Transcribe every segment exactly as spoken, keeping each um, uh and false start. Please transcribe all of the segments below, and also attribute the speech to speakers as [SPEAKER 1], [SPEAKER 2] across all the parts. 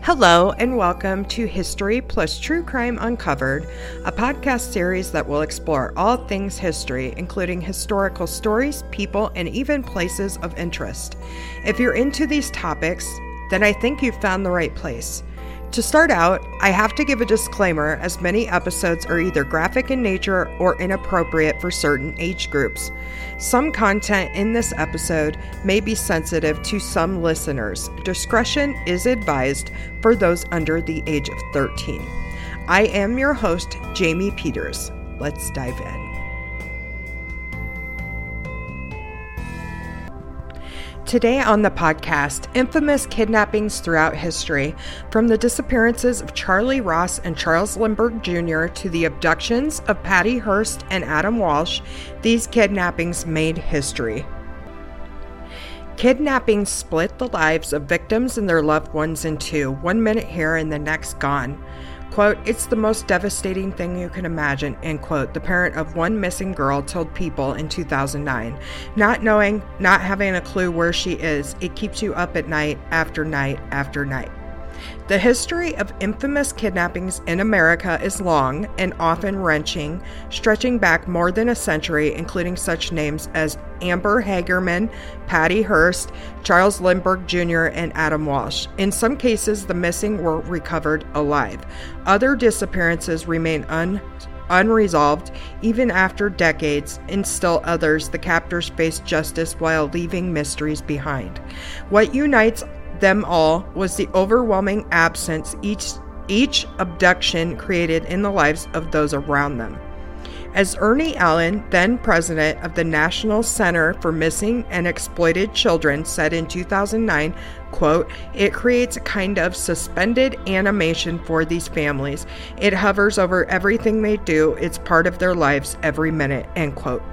[SPEAKER 1] Hello and welcome to History plus True Crime Uncovered, a podcast series that will explore all things history, including historical stories, people, and even places of interest. If you're into these topics, then I think you've found the right place. To start out, I have to give a disclaimer as many episodes are either graphic in nature or inappropriate for certain age groups. Some content in this episode may be sensitive to some listeners. Discretion is advised for those under the age of thirteen. I am your host, Jamie Peters. Let's dive in. Today on the podcast, infamous kidnappings throughout history, from the disappearances of Charlie Ross and Charles Lindbergh Junior to the abductions of Patty Hearst and Adam Walsh, these kidnappings made history. Kidnappings split the lives of victims and their loved ones in two, one minute here and the next gone. Quote, "It's the most devastating thing you can imagine," end quote, the parent of one missing girl told People in two thousand nine. Not knowing, not having a clue where she is, it keeps you up at night after night after night. The history of infamous kidnappings in America is long and often wrenching, stretching back more than a century, including such names as Amber Hagerman, Patty Hearst, Charles Lindbergh Junior, and Adam Walsh. In some cases, the missing were recovered alive. Other disappearances remain un- unresolved even after decades, and still others, the captors face justice while leaving mysteries behind. What unites them all was the overwhelming absence each each abduction created in the lives of those around them. As Ernie Allen, then president of the National Center for Missing and Exploited Children, said in two thousand nine, quote, "It creates a kind of suspended animation for these families. It hovers over everything they do. It's part of their lives every minute," end quote.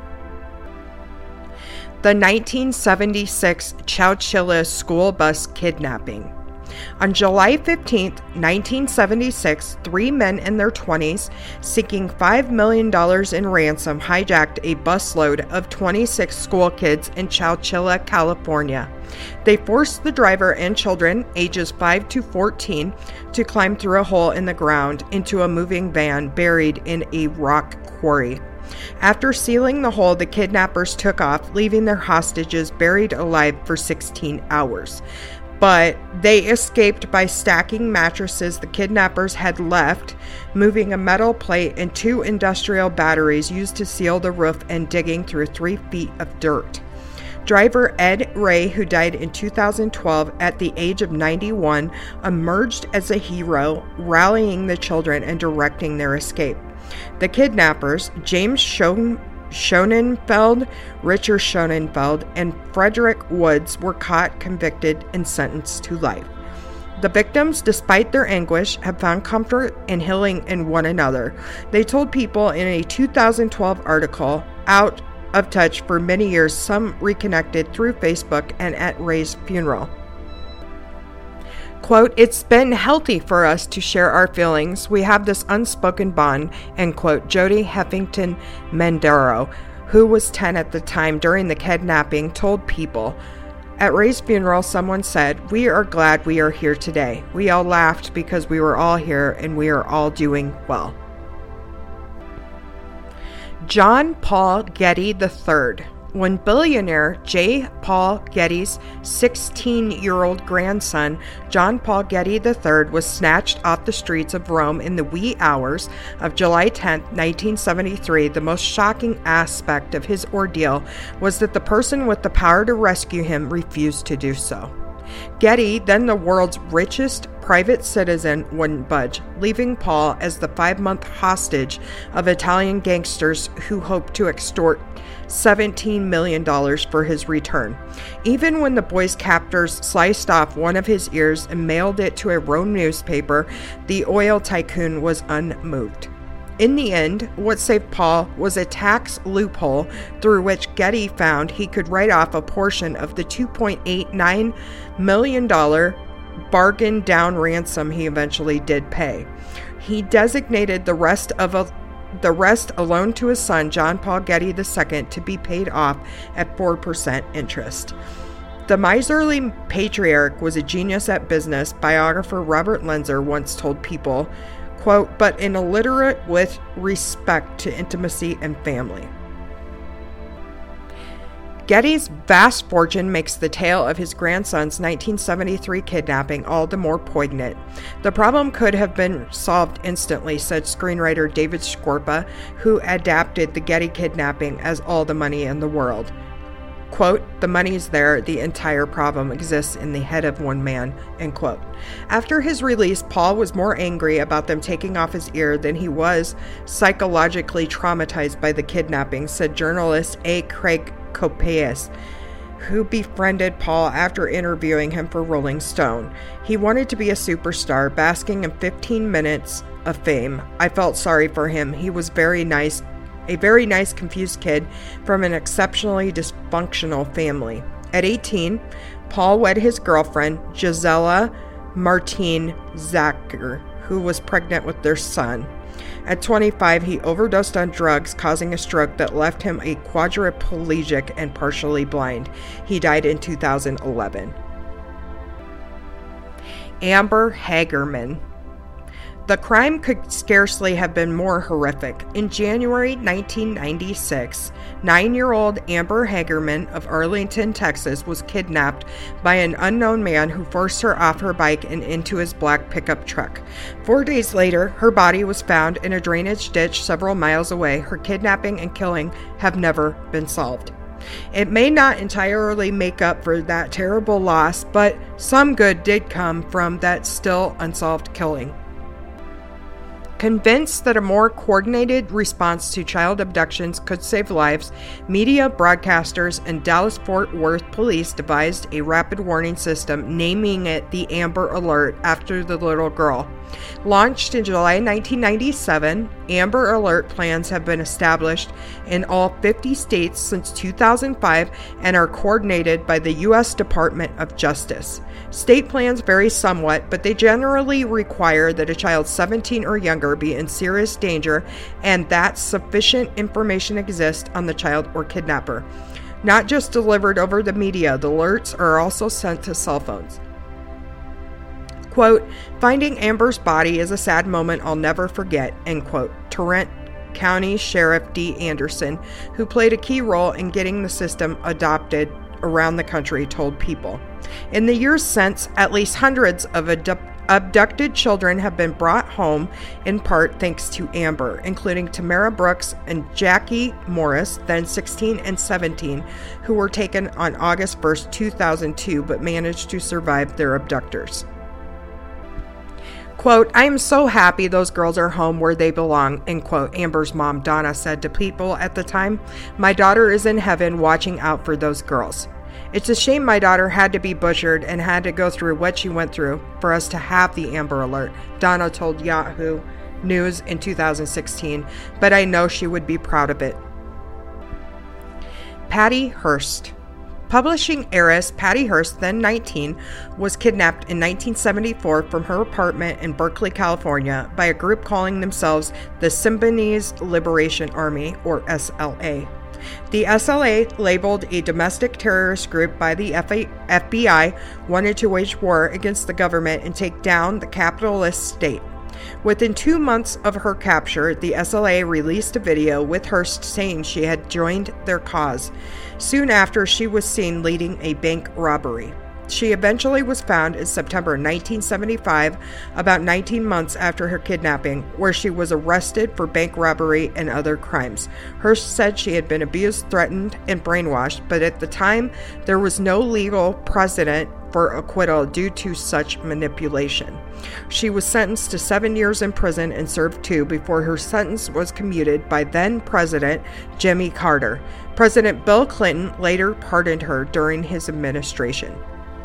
[SPEAKER 1] The nineteen seventy-six Chowchilla school bus kidnapping. On July fifteenth, nineteen seventy-six, three men in their twenties, seeking five million dollars in ransom, hijacked a busload of twenty-six school kids in Chowchilla, California. They forced the driver and children, ages five to fourteen, to climb through a hole in the ground into a moving van buried in a rock quarry. After sealing the hole, the kidnappers took off, leaving their hostages buried alive for sixteen hours. But they escaped by stacking mattresses the kidnappers had left, moving a metal plate and two industrial batteries used to seal the roof, and digging through three feet of dirt. Driver Ed Ray, who died in two thousand twelve at the age of ninety-one, emerged as a hero, rallying the children and directing their escape. The kidnappers, James Schon- Schonenfeld, Richard Schonenfeld, and Frederick Woods, were caught, convicted, and sentenced to life. The victims, despite their anguish, have found comfort and healing in one another. They told People in a two thousand twelve article, out of touch for many years, some reconnected through Facebook and at Ray's funeral. Quote, "It's been healthy for us to share our feelings. We have this unspoken bond," end quote. Jody Heffington Mendaro, who was ten at the time during the kidnapping, told People. At Ray's funeral, someone said, "We are glad we are here today. We all laughed because we were all here and we are all doing well." John Paul Getty the third. When billionaire J. Paul Getty's sixteen-year-old grandson, John Paul Getty the third, was snatched off the streets of Rome in the wee hours of July tenth, nineteen seventy-three, the most shocking aspect of his ordeal was that the person with the power to rescue him refused to do so. Getty, then the world's richest private citizen, wouldn't budge, leaving Paul as the five-month hostage of Italian gangsters who hoped to extort seventeen million dollars for his return. Even when the boy's captors sliced off one of his ears and mailed it to a Rome newspaper, the oil tycoon was unmoved. In the end, what saved Paul was a tax loophole through which Getty found he could write off a portion of the two point eight nine million dollars bargain down ransom he eventually did pay. He designated the rest of a the rest a loan to his son, John Paul Getty the second, to be paid off at four percent interest. The miserly patriarch was a genius at business, biographer Robert Lenzer once told People, quote, but an illiterate with respect to intimacy and family. Getty's vast fortune makes the tale of his grandson's nineteen seventy-three kidnapping all the more poignant. The problem could have been solved instantly, said screenwriter David Scorpa, who adapted the Getty kidnapping as all the money in the world. Quote, the money's there, the entire problem exists in the head of one man, end quote. After his release, Paul was more angry about them taking off his ear than he was psychologically traumatized by the kidnapping, said journalist A. Craig Copias, who befriended Paul after interviewing him for Rolling Stone. He wanted to be a superstar, basking in fifteen minutes of fame. I felt sorry for him. He was very nice, a very nice confused kid from an exceptionally dysfunctional family. At eighteen, Paul wed his girlfriend, Gisela Martine Zacher, who was pregnant with their son. At twenty-five, he overdosed on drugs, causing a stroke that left him a quadriplegic and partially blind. He died in two thousand eleven. Amber Hagerman. The crime could scarcely have been more horrific. In January nineteen ninety-six, nine-year-old Amber Hagerman of Arlington, Texas, was kidnapped by an unknown man who forced her off her bike and into his black pickup truck. Four days later, her body was found in a drainage ditch several miles away. Her kidnapping and killing have never been solved. It may not entirely make up for that terrible loss, but some good did come from that still unsolved killing. Convinced that a more coordinated response to child abductions could save lives, media broadcasters and Dallas-Fort Worth police devised a rapid warning system, naming it the Amber Alert after the little girl. Launched in July nineteen ninety-seven, Amber Alert plans have been established in all fifty states since two thousand five and are coordinated by the U S Department of Justice. State plans vary somewhat, but they generally require that a child seventeen or younger be in serious danger and that sufficient information exists on the child or kidnapper. Not just delivered over the media, the alerts are also sent to cell phones. Quote, finding Amber's body is a sad moment I'll never forget, end quote. Tarrant County Sheriff D. Anderson, who played a key role in getting the system adopted around the country, told People. In the years since, at least hundreds of adu- abducted children have been brought home, in part thanks to Amber, including Tamara Brooks and Jackie Morris, then sixteen and seventeen, who were taken on August first, two thousand two, but managed to survive their abductors. Quote, I am so happy those girls are home where they belong, end quote, Amber's mom, Donna, said to People at the time. My daughter is in heaven watching out for those girls. It's a shame my daughter had to be butchered and had to go through what she went through for us to have the Amber Alert, Donna told Yahoo News in two thousand sixteen, but I know she would be proud of it. Patty Hearst. Publishing heiress Patty Hearst, then nineteen, was kidnapped in nineteen seventy-four from her apartment in Berkeley, California, by a group calling themselves the Symbionese Liberation Army, or S L A. The S L A, labeled a domestic terrorist group by the F B I, wanted to wage war against the government and take down the capitalist state. Within two months of her capture, the S L A released a video with Hearst saying she had joined their cause. Soon after, she was seen leading a bank robbery. She eventually was found in September nineteen seventy-five, about nineteen months after her kidnapping, where she was arrested for bank robbery and other crimes. Hearst said she had been abused, threatened, and brainwashed, but at the time, there was no legal precedent for acquittal due to such manipulation. She was sentenced to seven years in prison and served two before her sentence was commuted by then-President Jimmy Carter. President Bill Clinton later pardoned her during his administration.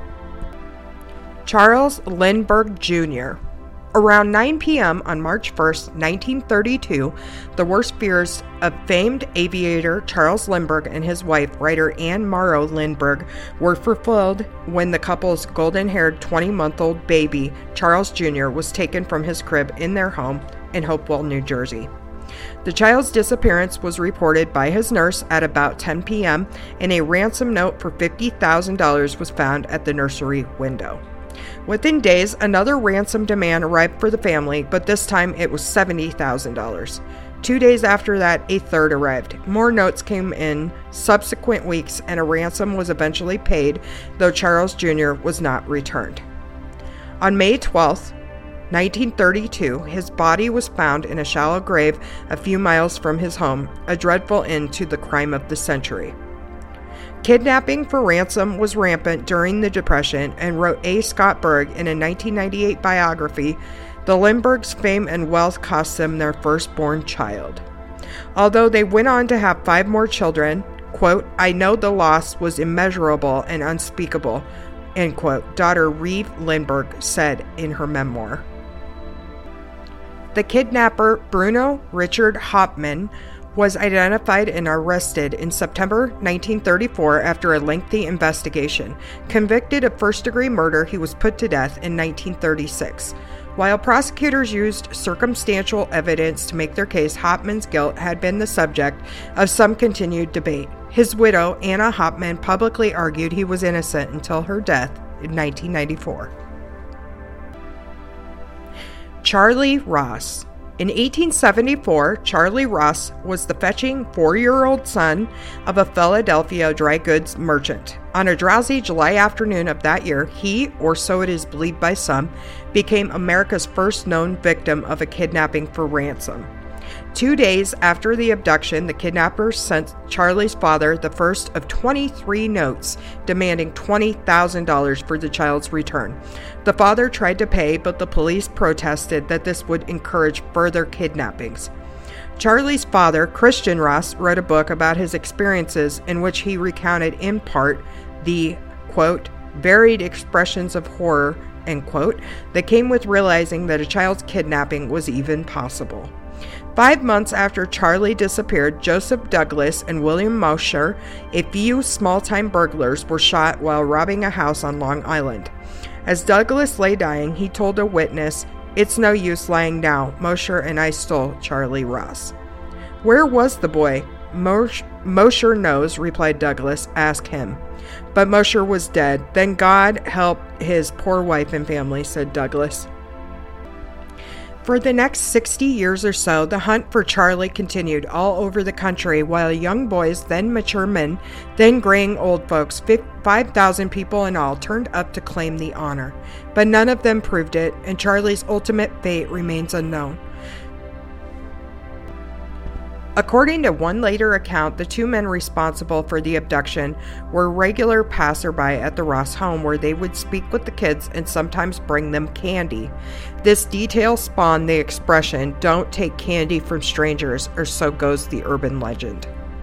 [SPEAKER 1] Charles Lindbergh Junior Around nine p.m. on March first, nineteen thirty-two, the worst fears of famed aviator Charles Lindbergh and his wife, writer Anne Morrow Lindbergh, were fulfilled when the couple's golden-haired twenty-month-old baby, Charles Junior, was taken from his crib in their home in Hopewell, New Jersey. The child's disappearance was reported by his nurse at about ten p.m., and a ransom note for fifty thousand dollars was found at the nursery window. Within days, another ransom demand arrived for the family, but this time it was seventy thousand dollars. Two days after that, a third arrived. More notes came in subsequent weeks, and a ransom was eventually paid, though Charles Junior was not returned. On May twelfth, nineteen thirty-two, his body was found in a shallow grave a few miles from his home, a dreadful end to the crime of the century. Kidnapping for ransom was rampant during the Depression, and wrote A. Scott Berg in a nineteen ninety-eight biography, "The Lindberghs' fame and wealth cost them their firstborn child." Although they went on to have five more children, quote, "I know the loss was immeasurable and unspeakable," end quote, daughter Reeve Lindbergh said in her memoir. The kidnapper, Bruno Richard Hauptmann, was identified and arrested in September nineteen thirty-four after a lengthy investigation. Convicted of first-degree murder, he was put to death in nineteen thirty-six. While prosecutors used circumstantial evidence to make their case, Hauptmann's guilt had been the subject of some continued debate. His widow, Anna Hauptmann, publicly argued he was innocent until her death in nineteen ninety-four. Charlie Ross. In eighteen seventy-four, Charlie Ross was the fetching four-year-old son of a Philadelphia dry goods merchant. On a drowsy July afternoon of that year, he, or so it is believed by some, became America's first known victim of a kidnapping for ransom. Two days after the abduction, the kidnappers sent Charlie's father the first of twenty-three notes demanding twenty thousand dollars for the child's return. The father tried to pay, but the police protested that this would encourage further kidnappings. Charlie's father, Christian Ross, wrote a book about his experiences in which he recounted in part the, quote, varied expressions of horror, end quote, that came with realizing that a child's kidnapping was even possible. Five months after Charlie disappeared, Joseph Douglas and William Mosher, a few small-time burglars, were shot while robbing a house on Long Island. As Douglas lay dying, he told a witness, "It's no use lying now. Mosher and I stole Charlie Ross." "Where was the boy?" Mosh- Mosher knows, replied Douglas. "Ask him." But Mosher was dead. "Then God help his poor wife and family," said Douglas. For the next sixty years or so, the hunt for Charlie continued all over the country, while young boys, then mature men, then graying old folks, five thousand people in all, turned up to claim the honor. But none of them proved it, and Charlie's ultimate fate remains unknown. According to one later account, the two men responsible for the abduction were regular passerby at the Ross home, where they would speak with the kids and sometimes bring them candy. This detail spawned the expression, "Don't take candy from strangers," or so goes the urban legend.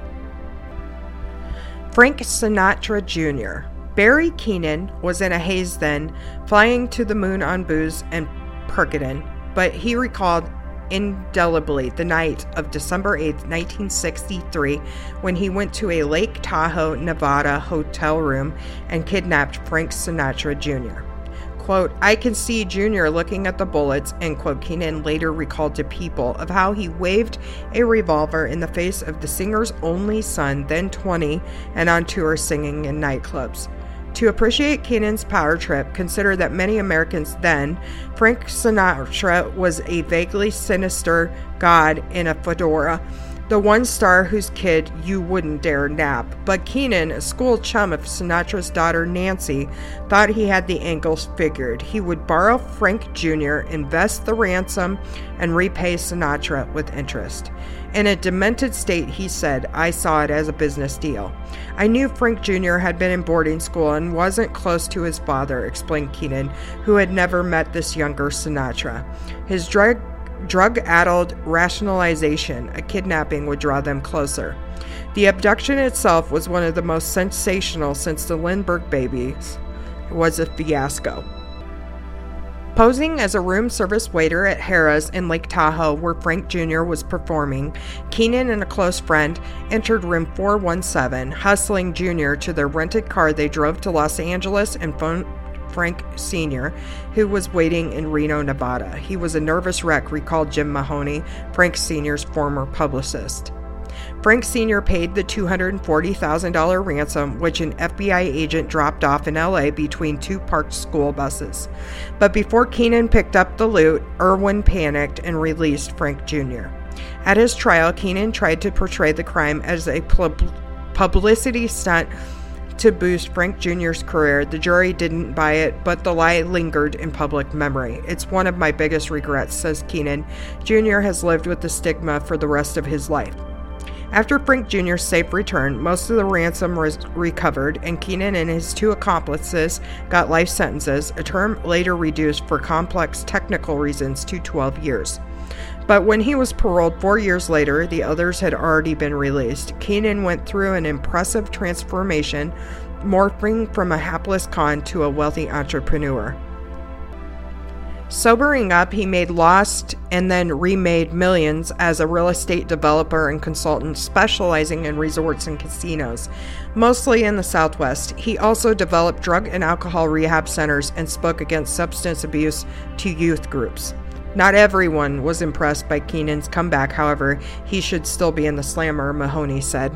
[SPEAKER 1] Frank Sinatra Junior Barry Keenan was in a haze then, flying to the moon on booze and Percodan, but he recalled indelibly the night of December eighth, nineteen sixty-three, when he went to a Lake Tahoe, Nevada hotel room and kidnapped Frank Sinatra Junior Quote, "I can see Junior looking at the bullets," end quote, Keenan later recalled to People, of how he waved a revolver in the face of the singer's only son, then twenty, and on tour singing in nightclubs. To appreciate Keenan's power trip, consider that many Americans then, Frank Sinatra was a vaguely sinister god in a fedora, the one star whose kid you wouldn't dare nap. But Keenan, a school chum of Sinatra's daughter Nancy, thought he had the angles figured. He would borrow Frank Junior, invest the ransom, and repay Sinatra with interest. In a demented state, he said, "I saw it as a business deal. I knew Frank Junior had been in boarding school and wasn't close to his father," explained Keenan, who had never met this younger Sinatra. His drug drug-addled rationalization, a kidnapping would draw them closer. The abduction itself was one of the most sensational since the Lindbergh babies. It was a fiasco. Posing as a room service waiter at Harrah's in Lake Tahoe, where Frank Junior was performing, Keenan and a close friend entered room four one seven. Hustling Junior to their rented car, they drove to Los Angeles and phoned Frank Senior, who was waiting in Reno, Nevada. He was a nervous wreck, recalled Jim Mahoney, Frank Senior's former publicist. Frank Senior paid the two hundred forty thousand dollars ransom, which an F B I agent dropped off in L A between two parked school buses. But before Keenan picked up the loot, Irwin panicked and released Frank Junior At his trial, Keenan tried to portray the crime as a pub- publicity stunt to boost Frank Junior's career. The jury didn't buy it, but the lie lingered in public memory. "It's one of my biggest regrets," says Keenan. Junior has lived with the stigma for the rest of his life. After Frank Junior's safe return, most of the ransom was recovered, and Keenan and his two accomplices got life sentences, a term later reduced for complex technical reasons to twelve years. But when he was paroled four years later, the others had already been released. Keenan went through an impressive transformation, morphing from a hapless con to a wealthy entrepreneur. Sobering up, he made lost and then remade millions as a real estate developer and consultant specializing in resorts and casinos, mostly in the Southwest. He also developed drug and alcohol rehab centers and spoke against substance abuse to youth groups. Not everyone was impressed by Keenan's comeback, however. He should still be in the slammer, Mahoney said.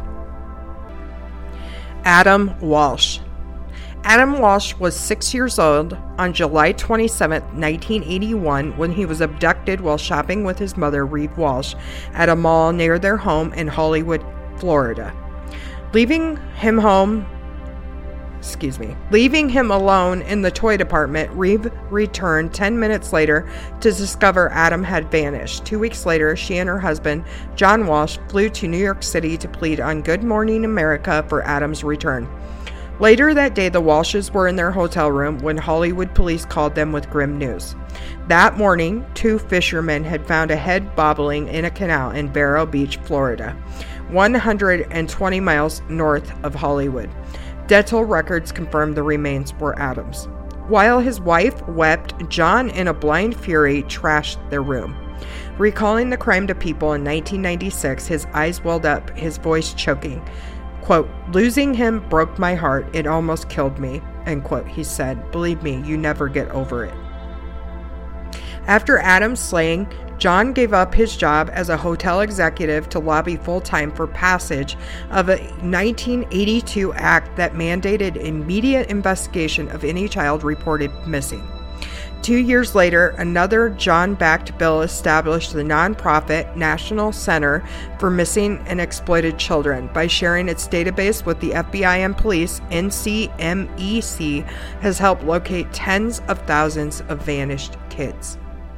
[SPEAKER 1] Adam Walsh. Adam Walsh was six years old on July twenty-seventh, nineteen eighty-one, when he was abducted while shopping with his mother, Reeve Walsh, at a mall near their home in Hollywood, Florida. Leaving him home, excuse me, leaving him alone in the toy department, Reeve returned ten minutes later to discover Adam had vanished. Two weeks later, she and her husband, John Walsh, flew to New York City to plead on Good Morning America for Adam's return. Later that day, the Walshes were in their hotel room when Hollywood police called them with grim news. That morning, two fishermen had found a head bobbling in a canal in Vero Beach, Florida, one hundred twenty miles north of Hollywood. Dental records confirmed the remains were Adam's. While his wife wept, John, in a blind fury, trashed their room. Recalling the crime to People in nineteen ninety-six, his eyes welled up, his voice choking. Quote, "Losing him broke my heart. It almost killed me," end quote, he said. "Believe me, you never get over it." After Adam's slaying, John gave up his job as a hotel executive to lobby full-time for passage of a nineteen eighty-two act that mandated immediate investigation of any child reported missing. Two years later, another John-backed bill established the nonprofit National Center for Missing and Exploited Children. By sharing its database with the F B I and police, N C M E C has helped locate tens of thousands of vanished kids.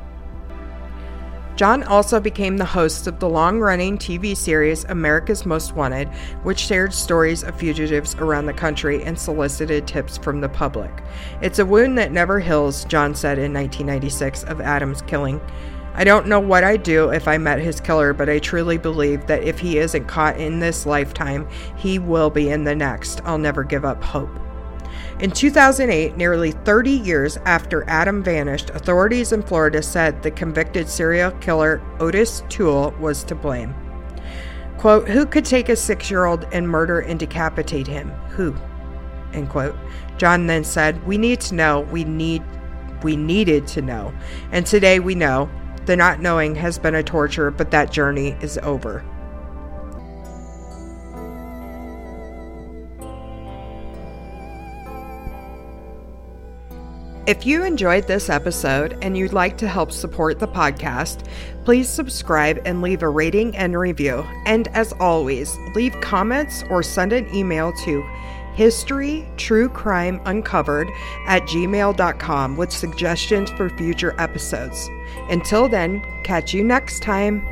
[SPEAKER 1] John also became the host of the long-running T V series America's Most Wanted, which shared stories of fugitives around the country and solicited tips from the public. "It's a wound that never heals," John said in nineteen ninety-six of Adam's killing. "I don't know what I'd do if I met his killer, but I truly believe that if he isn't caught in this lifetime, he will be in the next. I'll never give up hope." In two thousand eight, nearly thirty years after Adam vanished, authorities in Florida said the convicted serial killer Otis Toole was to blame. Quote, "Who could take a six-year-old and murder and decapitate him? Who?" End quote. John then said, "We need to know. We need, we needed to know. And today we know. The not knowing has been a torture, but that journey is over." If you enjoyed this episode and you'd like to help support the podcast, please subscribe and leave a rating and review. And as always, leave comments or send an email to historytruecrimeuncovered at gmail dot com with suggestions for future episodes. Until then, catch you next time.